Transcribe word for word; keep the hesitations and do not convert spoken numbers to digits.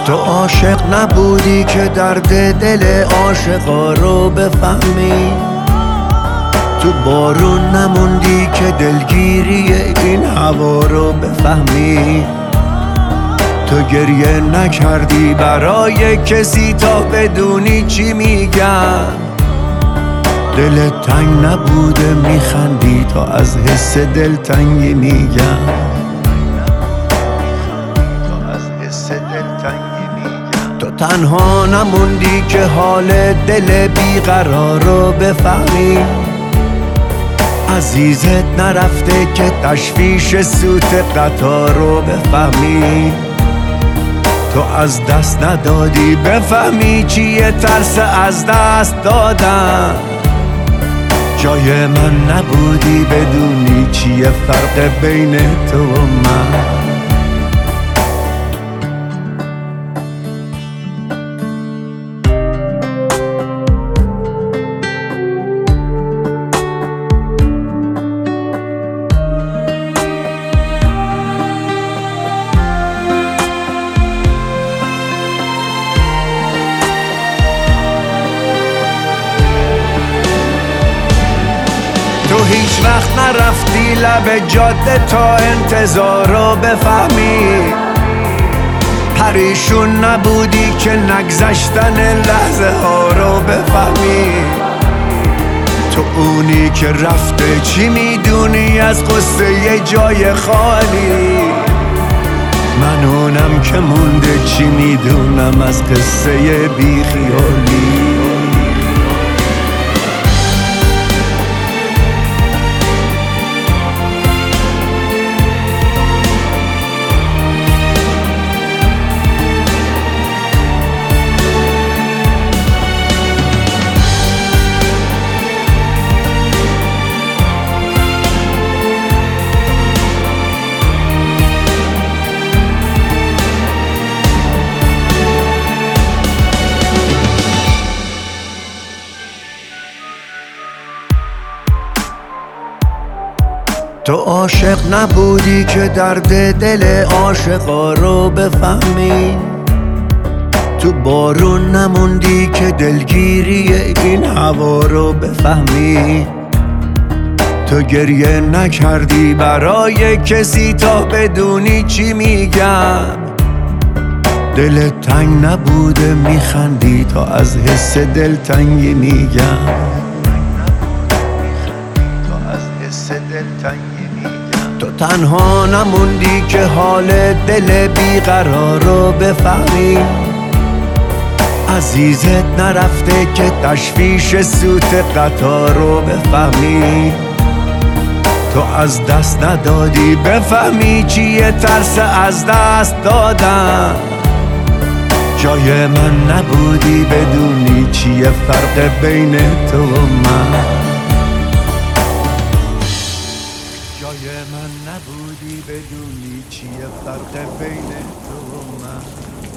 تو عاشق نبودی که درد دل عاشقا رو بفهمی، تو بارون نموندی که دلگیری این هوا رو بفهمی، تو گریه نکردی برای کسی تا بدونی چی میگم، دلت تنگ نبوده میخندی تا از حس دلتنگی میگم، تو تنها نموندی که حال دل بیقرار رو بفهمی، عزیزت نرفته که تشویش سوت قطار رو بفهمی، تو از دست ندادی بفهمی چیه ترس از دست دادن، جای من نبودی بدونی چیه فرق بین تو و من. تو هیچ وقت نرفتی لب جاده تا انتظار رو بفهمی، پریشون نبودی که نگذشتن لحظه ها رو بفهمی، تو اونی که رفته چی میدونی از قصه یه جای خالی، من اونم که مونده چی میدونم از قصه بیخیالی. تو عاشق نبودی که درد دل عاشقا رو بفهمی، تو بارون نموندی که دلگیری این هوا رو بفهمی، تو گریه نکردی برای کسی تا بدونی چی میگم، دلت تنگ نبوده میخندی تا از حس دلتنگی میگم، تو تنها نموندی که حال دل بیقرار رو بفهمی، عزیزت نرفته که تشویش سوت قطار رو بفهمی، تو از دست ندادی بفهمی چیه ترس از دست دادن، جای من نبودی بدونی چیه فرق بین تو و من، جای من نبودی بدونی چیه فرق بین تو و من.